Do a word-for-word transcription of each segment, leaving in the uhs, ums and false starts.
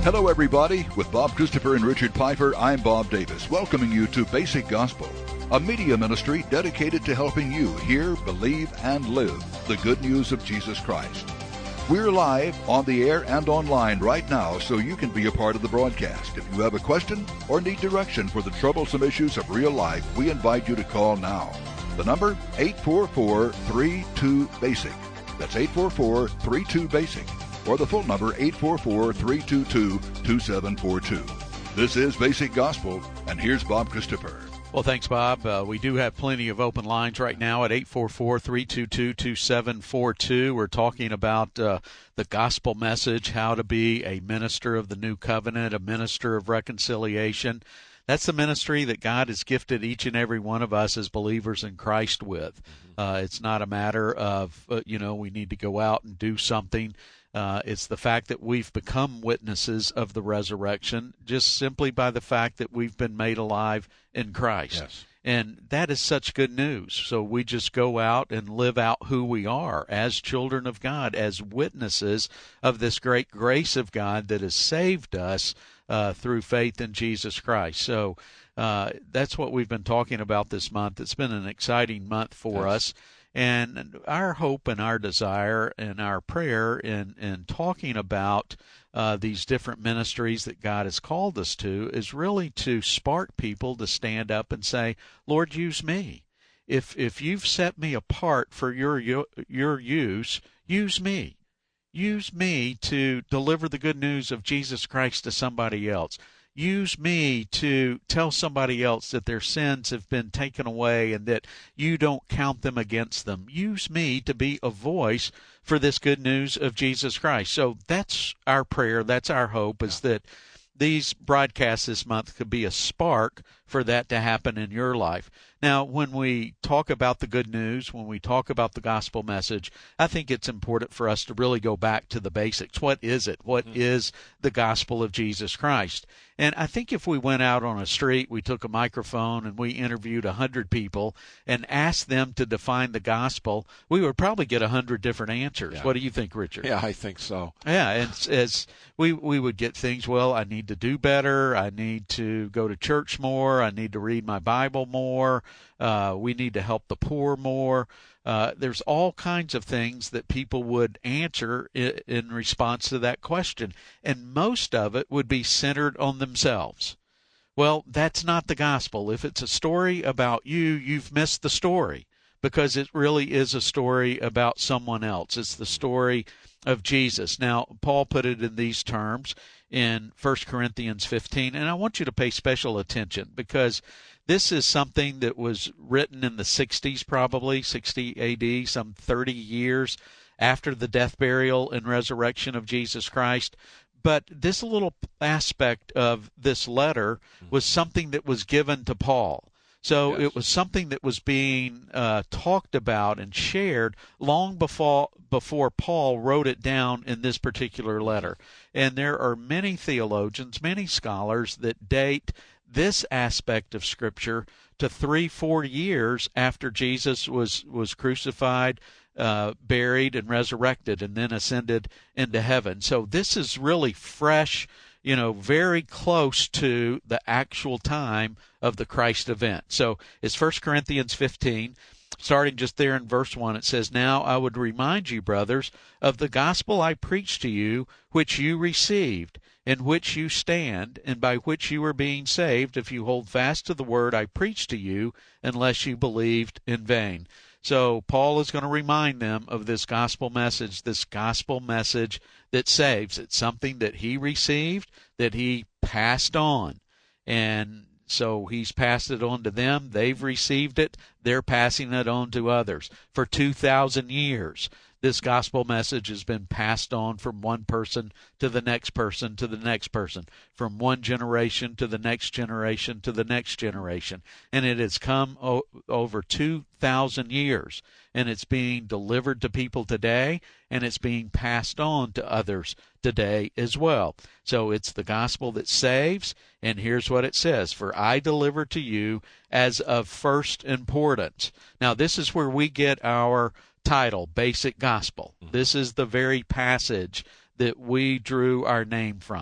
Hello, everybody. With Bob Christopher and Richard Piper, I'm Bob Davis, welcoming you to Basic Gospel, a media ministry dedicated to helping you hear, believe, and live the good news of Jesus Christ. We're live on the air and online right now, so you can be a part of the broadcast. If you have a question or need direction for the troublesome issues of real life, we invite you to call now. The number, eight four four, three two, BASIC. That's eight four four, three two, BASIC. Or the full number, eight four four, three two two, two seven four two. This is Basic Gospel, and here's Bob Christopher. Well, thanks, Bob. Uh, we do have plenty of open lines right now at eight four four, three two two, two seven four two. We're talking about uh, the gospel message, how to be a minister of the new covenant, a minister of reconciliation. That's the ministry that God has gifted each and every one of us as believers in Christ with. Uh, it's not a matter of, uh, you know, we need to go out and do something. Uh, it's the fact that we've become witnesses of the resurrection just simply by the fact that we've been made alive in Christ. Yes. And that is such good news. So we just go out and live out who we are as children of God, as witnesses of this great grace of God that has saved us uh, through faith in Jesus Christ. So uh, that's what we've been talking about this month. It's been an exciting month for Yes. us. And our hope and our desire and our prayer in, in talking about uh, these different ministries that God has called us to is really to spark people to stand up and say, Lord, use me. If if you've set me apart for your your use, use me. Use me to deliver the good news of Jesus Christ to somebody else. Use me to tell somebody else that their sins have been taken away and that you don't count them against them. Use me to be a voice for this good news of Jesus Christ. So that's our prayer. That's our hope, is that these broadcasts this month could be a spark for that to happen in your life. Now, when we talk about the good news, when we talk about the gospel message, I think it's important for us to really go back to the basics. What is it? What mm-hmm. is the gospel of Jesus Christ? And I think if we went out on a street, we took a microphone and we interviewed a hundred people and asked them to define the gospel, we would probably get a hundred different answers. Yeah. What do you think, Richard? Yeah, I think so. Yeah, and as we we would get things, well, I need to do better. I need to go to church more. I need to read my Bible more. Uh, we need to help the poor more. Uh, there's all kinds of things that people would answer in, in response to that question, and most of it would be centered on themselves. Well, that's not the gospel. If it's a story about you, you've missed the story, because it really is a story about someone else. It's the story of Jesus. Now, Paul put it in these terms in First Corinthians fifteen, and I want you to pay special attention, because this is something that was written in the sixties, probably, sixty A D, some thirty years after the death, burial, and resurrection of Jesus Christ. But this little aspect of this letter was something that was given to Paul. So yes. It was something that was being uh, talked about and shared long before before Paul wrote it down in this particular letter. And there are many theologians, many scholars that date this aspect of Scripture to three, four years after Jesus was, was crucified, uh, buried, and resurrected, and then ascended into heaven. So this is really fresh, you know, very close to the actual time of the Christ event. So it's First Corinthians fifteen, starting just there in verse one. It says, "Now I would remind you, brothers, of the gospel I preached to you, which you received, in which you stand, and by which you are being saved, if you hold fast to the word I preached to you, unless you believed in vain." So Paul is going to remind them of this gospel message, this gospel message that saves. It's something that he received, that he passed on. And so he's passed it on to them. They've received it. They're passing it on to others. For two thousand years, this gospel message has been passed on from one person to the next person to the next person, from one generation to the next generation to the next generation. And it has come o- over two thousand years, and it's being delivered to people today, and it's being passed on to others today as well. So it's the gospel that saves, and here's what it says: "For I deliver to you as of first importance." Now, this is where we get our title, Basic Gospel. This is the very passage that we drew our name from.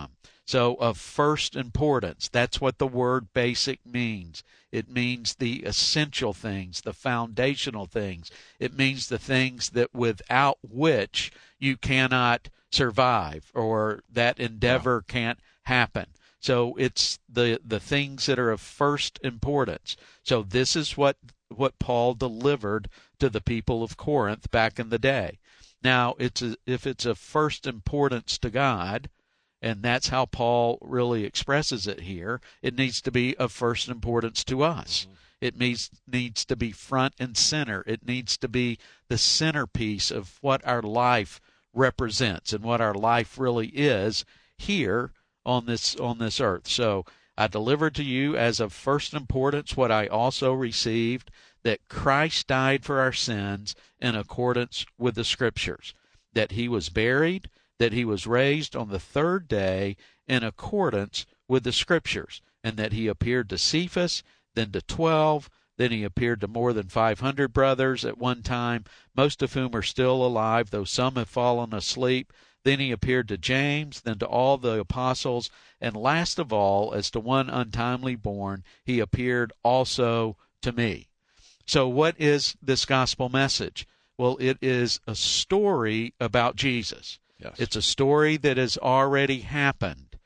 So of first importance, that's what the word basic means. It means the essential things, the foundational things. It means the things that without which you cannot survive, or that endeavor yeah. can't happen. So it's the the things that are of first importance. So this is what what Paul delivered to the people of Corinth back in the day. Now, it's a, if it's of first importance to God, and that's how Paul really expresses it here, it needs to be of first importance to us. Mm-hmm. It needs, needs to be front and center. It needs to be the centerpiece of what our life represents and what our life really is here on this on this earth. So I delivered to you as of first importance what I also received, that Christ died for our sins in accordance with the Scriptures, that he was buried, that he was raised on the third day in accordance with the Scriptures, and that he appeared to Cephas, then to twelve, then he appeared to more than five hundred brothers at one time, most of whom are still alive, though some have fallen asleep. Then he appeared to James, then to all the apostles, and last of all, as to one untimely born, he appeared also to me. So what is this gospel message? Well, it is a story about Jesus. Yes. It's a story that has already happened.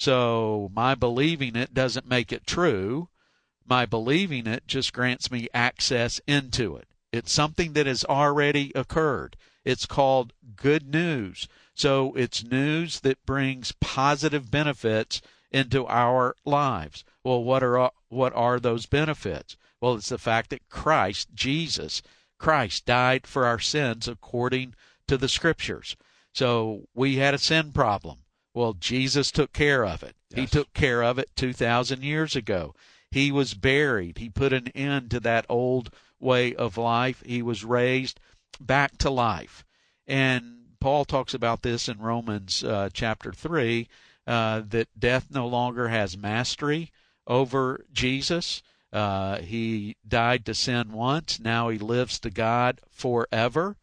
So my believing it doesn't make it true. My believing it just grants me access into it. It's something that has already occurred. It's called good news. So it's news that brings positive benefits into our lives. Well, what are what are those benefits? Well, it's the fact that Christ, Jesus, Christ died for our sins according to the Scriptures. So we had a sin problem. Well, Jesus took care of it. Yes. He took care of it two thousand years ago. He was buried. He put an end to that old way of life. He was raised back to life. And Paul talks about this in Romans uh, chapter three, uh, that death no longer has mastery over Jesus. Uh, he died to sin once. Now he lives to God forever.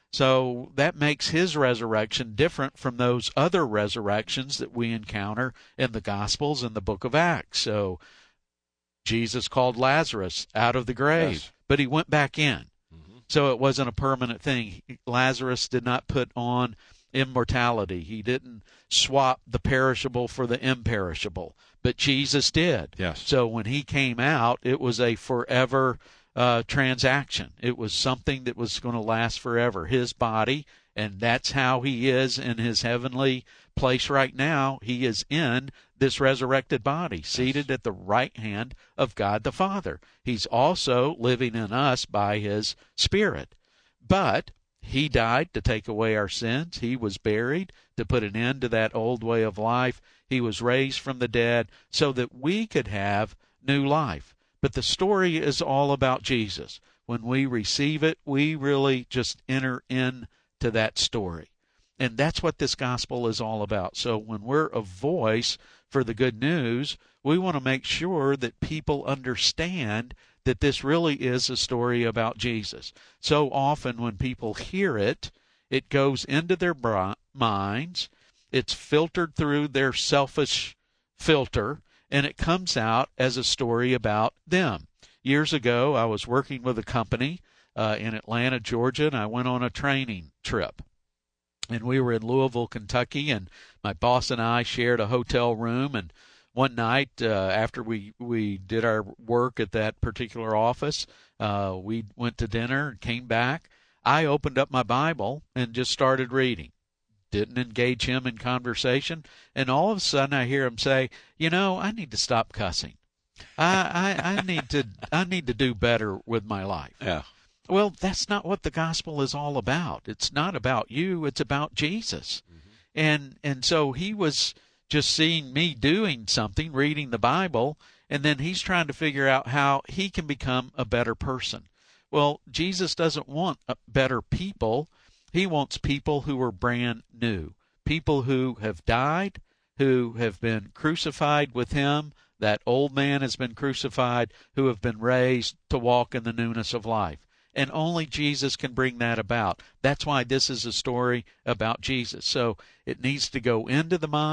So that makes his resurrection different from those other resurrections that we encounter in the Gospels and the book of Acts. So Jesus called Lazarus out of the grave, yes. but he went back in. Mm-hmm. So it wasn't a permanent thing. Lazarus did not put on immortality. He didn't swap the perishable for the imperishable, but Jesus did. Yes. So when he came out, it was a forever uh, transaction. It was something that was going to last forever. His body, and that's how he is in his heavenly place right now. He is in this resurrected body, seated at the right hand of God the Father. He's also living in us by his Spirit. But he died to take away our sins. He was buried to put an end to that old way of life. He was raised from the dead so that we could have new life. But the story is all about Jesus. When we receive it, we really just enter into that story. And that's what this gospel is all about. So when we're a voice for the good news, we want to make sure that people understand that this really is a story about Jesus. So often when people hear it, it goes into their minds, it's filtered through their selfish filter, and it comes out as a story about them. Years ago, I was working with a company uh, in Atlanta, Georgia, and I went on a training trip. And we were in Louisville, Kentucky, and my boss and I shared a hotel room. And one night, uh, after we, we did our work at that particular office, uh, we went to dinner and came back. I opened up my Bible and just started reading. Didn't engage him in conversation. And all of a sudden, I hear him say, you know, I need to stop cussing. I, I, I need to I need to do better with my life. Yeah. Well, that's not what the gospel is all about. It's not about you. It's about Jesus. Mm-hmm. And and so he was just seeing me doing something, reading the Bible, and then he's trying to figure out how he can become a better person. Well, Jesus doesn't want better people. He wants people who are brand new, people who have died, who have been crucified with him. That old man has been crucified, who have been raised to walk in the newness of life. And only Jesus can bring that about. That's why this is a story about Jesus. So it needs to go into the mind.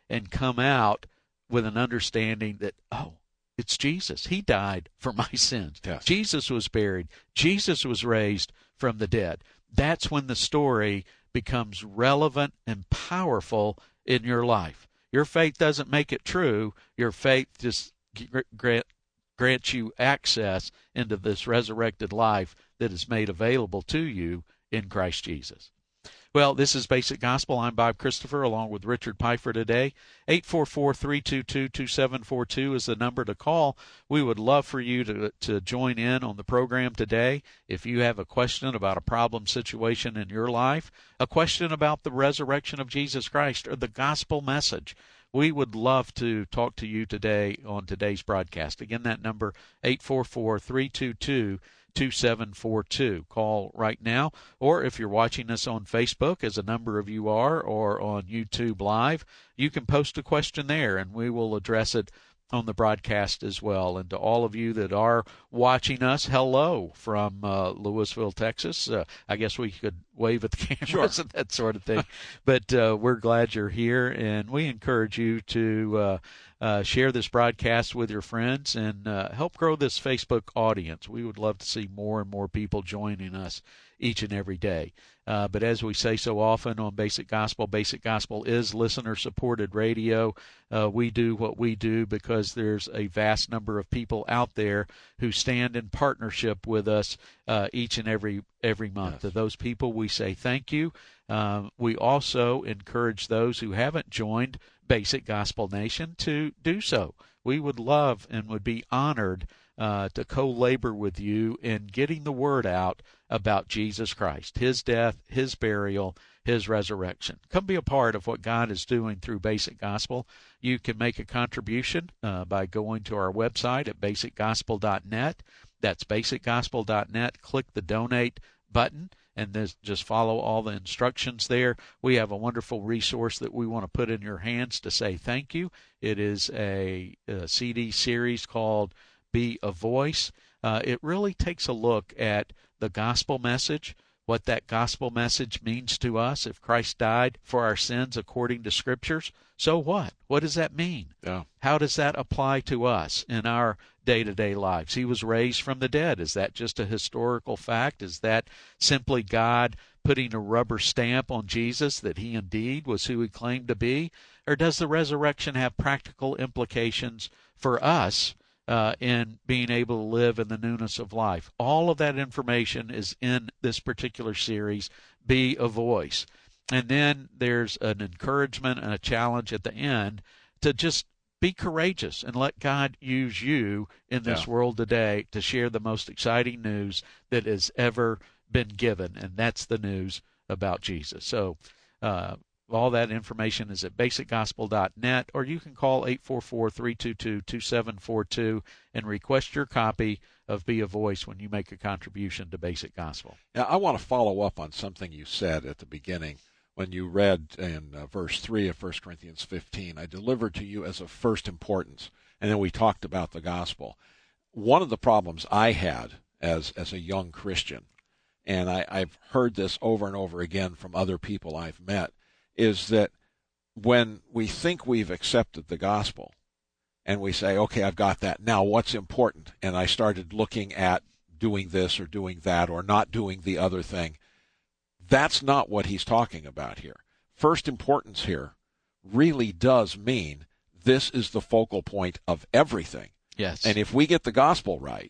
and come out with an understanding that, oh, it's Jesus. He died for my sins. Yes. Jesus was buried. Jesus was raised from the dead. That's when the story becomes relevant and powerful in your life. Your faith doesn't make it true. Your faith just grant, grants you access into this resurrected life that is made available to you in Christ Jesus. Well, this is Basic Gospel. I'm Bob Christopher, along with Richard Pfeiffer today. eight four four, three two two, two seven four two is the number to call. We would love for you to, to join in on the program today. If you have a question about a problem situation in your life, a question about the resurrection of Jesus Christ, or the gospel message, we would love to talk to you today on today's broadcast. Again, that number, eight four four, three two two, two seven four two. Call right now, or if you're watching us on Facebook, as a number of you are, or on YouTube Live, you can post a question there, and we will address it on the broadcast as well. And to all of you that are watching us, hello from uh, Louisville, Texas. Uh, I guess we could wave at the cameras Sure. and that sort of thing. But uh, we're glad you're here, and we encourage you to uh, uh, share this broadcast with your friends and uh, help grow this Facebook audience. We would love to see more and more people joining us each and every day. Uh, but as we say so often on Basic Gospel, Basic Gospel is listener-supported radio. Uh, we do what we do because there's a vast number of people out there who stand in partnership with us uh, each and every every month. Yes. To those people, we say thank you. Um, we also encourage those who haven't joined Basic Gospel Nation to do so. We would love and would be honored Uh, to co-labor with you in getting the word out about Jesus Christ, His death, His burial, His resurrection. Come be a part of what God is doing through Basic Gospel. You can make a contribution uh, by going to our website at basic gospel dot net. That's basic gospel dot net. Click the donate button and this, just follow all the instructions there. We have a wonderful resource that we want to put in your hands to say thank you. It is a, a C D series called Be a Voice. Uh, it really takes a look at the gospel message, what that gospel message means to us. If Christ died for our sins according to Scriptures, so what? What does that mean? Yeah. How does that apply to us in our day-to-day lives? He was raised from the dead. Is that just a historical fact? Is that simply God putting a rubber stamp on Jesus that He indeed was who He claimed to be? Or does the resurrection have practical implications for us Uh, in being able to live in the newness of life? All of that information is in this particular series, Be a Voice. And then there's an encouragement and a challenge at the end to just be courageous and let God use you in this Yeah. world today to share the most exciting news that has ever been given, and that's the news about Jesus. So, uh, all that information is at basic gospel dot net, or you can call eight four four, three two two, two seven four two and request your copy of Be a Voice when you make a contribution to Basic Gospel. Now, I want to follow up on something you said at the beginning when you read in uh, verse three of First Corinthians fifteen, I delivered to you as of first importance, and then we talked about the gospel. One of the problems I had as, as a young Christian, and I, I've heard this over and over again from other people I've met, is that when we think we've accepted the gospel and we say, okay, I've got that, now what's important? And I started looking at doing this or doing that or not doing the other thing. That's not what he's talking about here. First importance here really does mean this is the focal point of everything. Yes. And if we get the gospel right,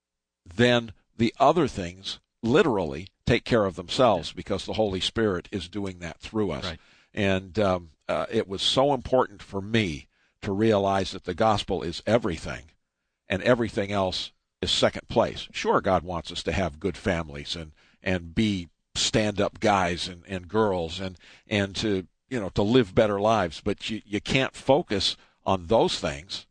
then the other things literally take care of themselves because the Holy Spirit is doing that through us. Right. And um, uh, it was so important for me to realize that the gospel is everything, and everything else is second place. Sure, God wants us to have good families and, and be stand-up guys and, and girls and, and to, you know, to live better lives, but you, you can't focus on those things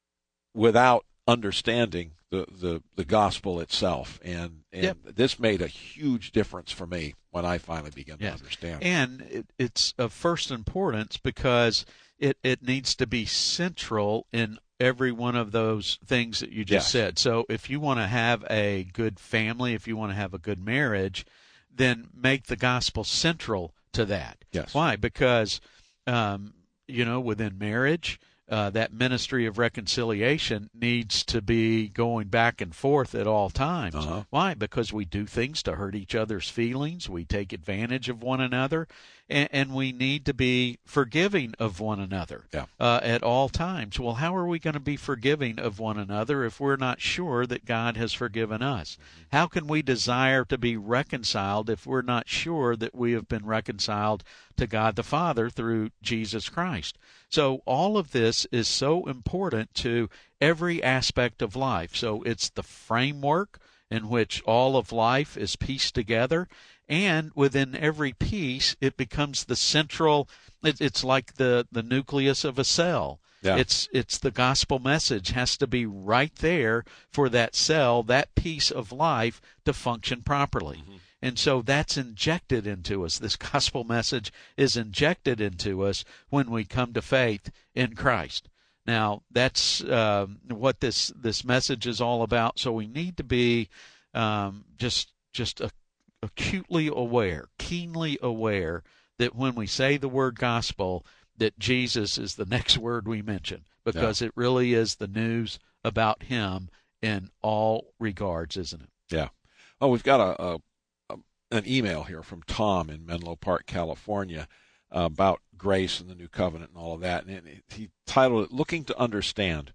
without understanding the, the, the gospel itself. And, and Yep. this made a huge difference for me when I finally began Yes. to understand. And it, it's of first importance because it, it needs to be central in every one of those things that you just Yes. said. So if you want to have a good family, if you want to have a good marriage, then make the gospel central to that. Yes. Why? Because um, you know, within marriage, Uh, that ministry of reconciliation needs to be going back and forth at all times. Uh-huh. Why? Because we do things to hurt each other's feelings. We take advantage of one another, and, and we need to be forgiving of one another yeah. uh, at all times. Well, how are we going to be forgiving of one another if we're not sure that God has forgiven us? Mm-hmm. How can we desire to be reconciled if we're not sure that we have been reconciled to God the Father through Jesus Christ? So all of this is so important to every aspect of life. So it's the framework in which all of life is pieced together, and within every piece, it becomes the central, it, it's like the, the nucleus of a cell. Yeah. It's it's the gospel message has to be right there for that cell, that piece of life to function properly. Mm-hmm. And so that's injected into us. This gospel message is injected into us when we come to faith in Christ. Now, that's uh, what this this message is all about. So we need to be um, just just a, acutely aware, keenly aware that when we say the word gospel, that Jesus is the next word we mention, because yeah. it really is the news about him in all regards, isn't it? Yeah. Oh, we've got a, a an email here from Tom in Menlo Park, California, uh, about grace and the new covenant and all of that. And it, he titled it, Looking to Understand.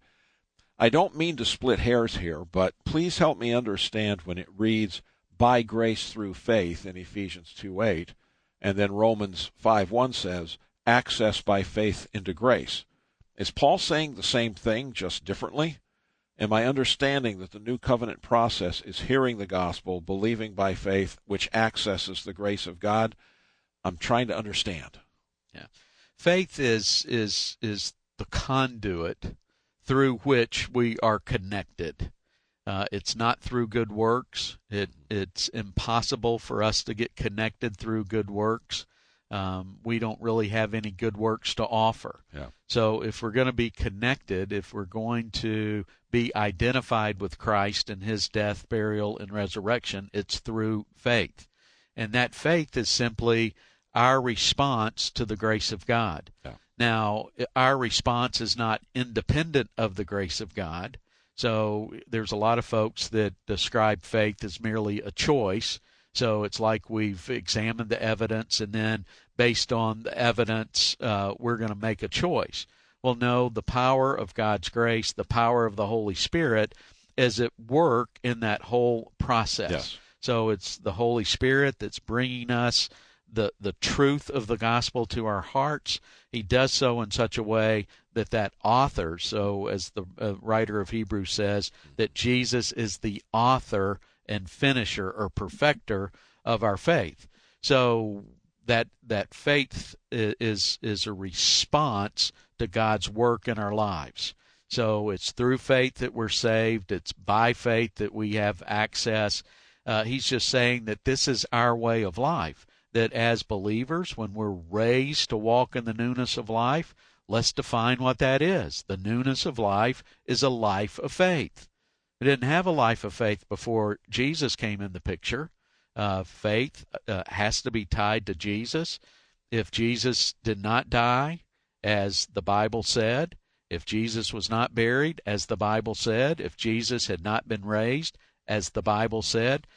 I don't mean to split hairs here, but please help me understand when it reads, by grace through faith in Ephesians two eight, and then Romans five one says, access by faith into grace. Is Paul saying the same thing, just differently? Am I understanding that the new covenant process is hearing the gospel, believing by faith, which accesses the grace of God? I'm trying to understand. Yeah, faith is is is the conduit through which we are connected. Uh, it's not through good works. It it's impossible for us to get connected through good works. Um, we don't really have any good works to offer. Yeah. So if we're going to be connected, if we're going to be identified with Christ and his death, burial, and resurrection, it's through faith. And that faith is simply our response to the grace of God. Yeah. Now, our response is not independent of the grace of God. So there's a lot of folks that describe faith as merely a choice. So it's like we've examined the evidence, and then based on the evidence, uh, we're going to make a choice. Well, no, the power of God's grace, the power of the Holy Spirit is at work in that whole process. Yes. So it's the Holy Spirit that's bringing us the, the truth of the gospel to our hearts. He does so in such a way that that author, so as the uh, writer of Hebrews says, that Jesus is the author and finisher or perfecter of our faith. So that that faith is is a response to God's work in our lives. So it's through faith that we're saved. It's by faith that we have access. Uh, he's just saying that this is our way of life, that as believers, when we're raised to walk in the newness of life, let's define what that is. The newness of life is a life of faith. We didn't have a life of faith before Jesus came in the picture. Uh, faith uh, has to be tied to Jesus. If Jesus did not die, as the Bible said, if Jesus was not buried, as the Bible said, if Jesus had not been raised, as the Bible said,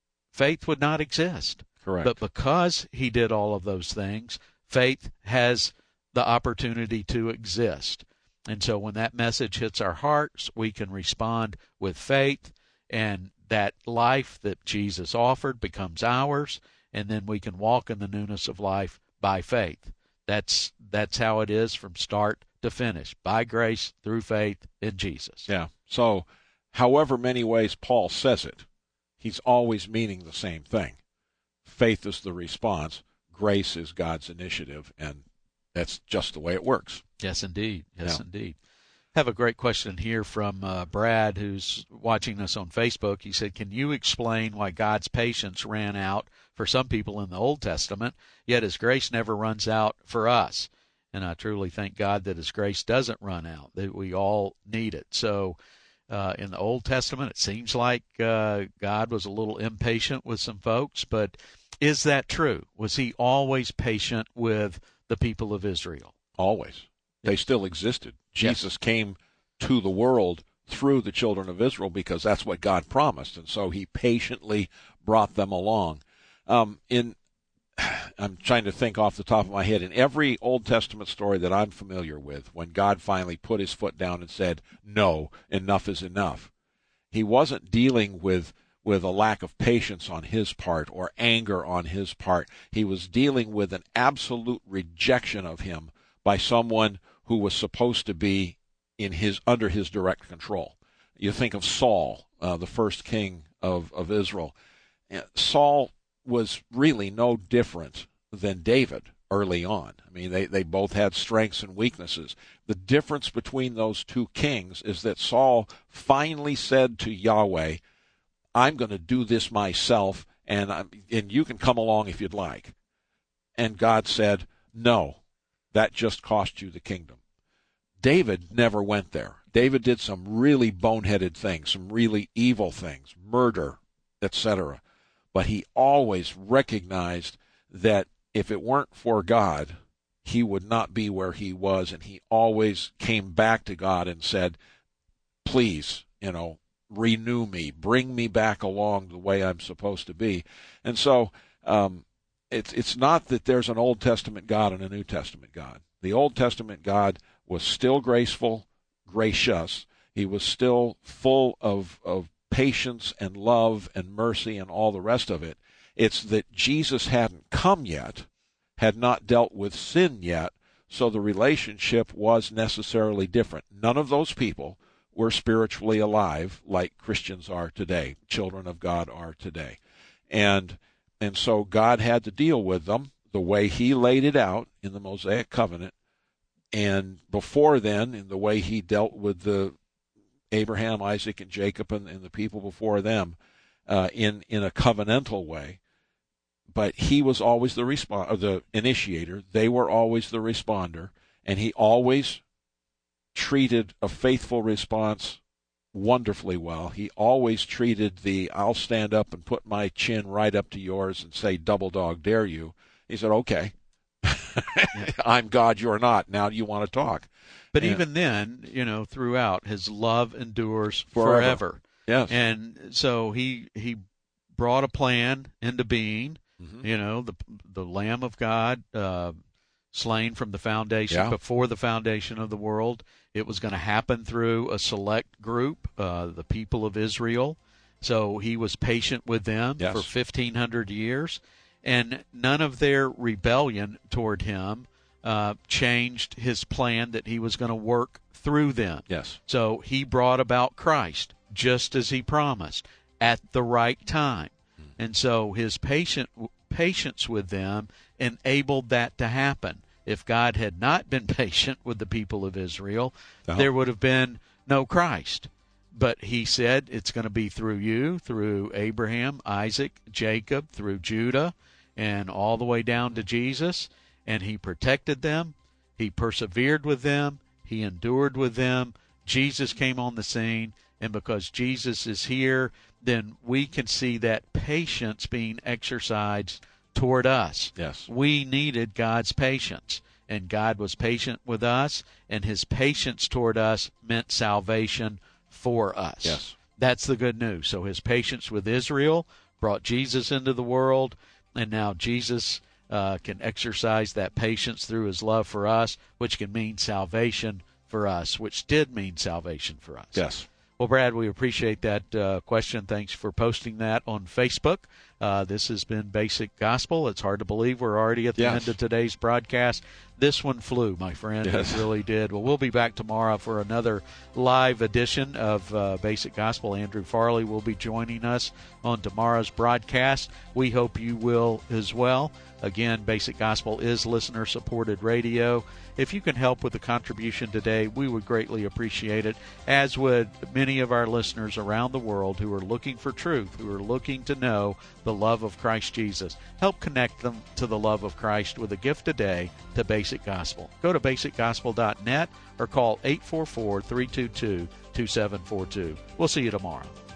faith would not exist. Correct. But because he did all of those things, faith has the opportunity to exist. And so when that message hits our hearts, we can respond with faith, and that life that Jesus offered becomes ours, and then we can walk in the newness of life by faith. That's that's how it is from start to finish, by grace through faith in Jesus. Yeah. So however many ways Paul says it, he's always meaning the same thing. Faith is the response. Grace is God's initiative, and that's just the way it works. Yes, indeed. Yes, yeah. indeed. I have a great question here from uh, Brad, who's watching us on Facebook. He said, can you explain why God's patience ran out for some people in the Old Testament, yet his grace never runs out for us? And I truly thank God that his grace doesn't run out, that we all need it. So uh, in the Old Testament, it seems like uh, God was a little impatient with some folks, but is that true? Was he always patient with the people of Israel? Always. They still existed. Jesus yes. came to the world through the children of Israel because that's what God promised, and so he patiently brought them along. Um, in I'm trying to think off the top of my head. In every Old Testament story that I'm familiar with, when God finally put his foot down and said, no, enough is enough, he wasn't dealing with, with a lack of patience on his part or anger on his part. He was dealing with an absolute rejection of him by someone who was supposed to be in his under his direct control. You think of Saul, uh, the first king of, of Israel. Saul was really no different than David early on. I mean, they, they both had strengths and weaknesses. The difference between those two kings is that Saul finally said to Yahweh, I'm going to do this myself, and, I'm, and you can come along if you'd like. And God said, no, that just cost you the kingdom. David never went there. David did some really boneheaded things, some really evil things, murder, et cetera. But he always recognized that if it weren't for God, he would not be where he was, and he always came back to God and said, please, you know, renew me, bring me back along the way I'm supposed to be. And so um, it's it's not that there's an Old Testament God and a New Testament God. The Old Testament God was still graceful, gracious. He was still full of, of patience and love and mercy and all the rest of it. It's that Jesus hadn't come yet, had not dealt with sin yet, so the relationship was necessarily different. None of those people were spiritually alive like Christians are today, children of God are today. And and so God had to deal with them the way he laid it out in the Mosaic covenant, and before then in the way he dealt with the Abraham, Isaac, and Jacob and, and the people before them uh, in, in a covenantal way. But he was always the respond, or the initiator. They were always the responder, and he always treated a faithful response wonderfully well. He always treated the I'll stand up and put my chin right up to yours and say double dog dare you. He said, okay, I'm God, you're not. Now you want to talk. But and, even then, you know, throughout, his love endures forever. forever. Yes. And so he he brought a plan into being, mm-hmm. you know, the the Lamb of God, uh, slain from the foundation, yeah. before the foundation of the world. It was going to happen through a select group, uh, the people of Israel. So he was patient with them yes. for fifteen hundred years. And none of their rebellion toward him uh, changed his plan that he was going to work through them. Yes. So he brought about Christ just as he promised at the right time. Mm. And so his patient patience with them enabled that to happen. If God had not been patient with the people of Israel, no. there would have been no Christ. But he said it's going to be through you, through Abraham, Isaac, Jacob, through Judah, and all the way down to Jesus. And he protected them. He persevered with them. He endured with them. Jesus came on the scene. And because Jesus is here, then we can see that patience being exercised toward us. Yes. We needed God's patience. And God was patient with us. And his patience toward us meant salvation for us. Yes. That's the good news. So his patience with Israel brought Jesus into the world, and now Jesus uh, can exercise that patience through his love for us, which can mean salvation for us, which did mean salvation for us. Yes. Well, Brad, we appreciate that uh, question. Thanks for posting that on Facebook. Uh, this has been Basic Gospel. It's hard to believe we're already at the yes. end of today's broadcast. This one flew, my friend. Yes. It really did. Well, we'll be back tomorrow for another live edition of uh, Basic Gospel. Andrew Farley will be joining us on tomorrow's broadcast. We hope you will as well. Again, Basic Gospel is listener-supported radio. If you can help with the contribution today, we would greatly appreciate it, as would many of our listeners around the world who are looking for truth, who are looking to know the love of Christ Jesus. Help connect them to the love of Christ with a gift today to Basic Gospel. Go to basic gospel dot net or call eight four four, three two two, two seven four two. We'll see you tomorrow.